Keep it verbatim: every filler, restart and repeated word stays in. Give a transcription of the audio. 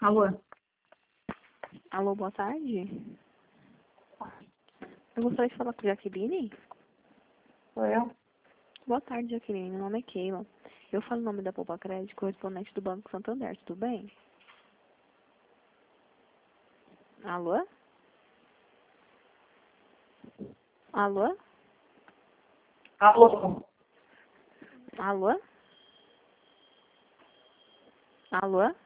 Alô? Alô, boa tarde. Eu gostaria de falar com a Jaqueline. Sou eu? Boa tarde, Jaqueline. Meu nome é Keila. Eu falo o nome da Poupa Crédito, correspondente do Banco Santander. Tudo bem? Alô? Alô? Alô? Alô? Alô?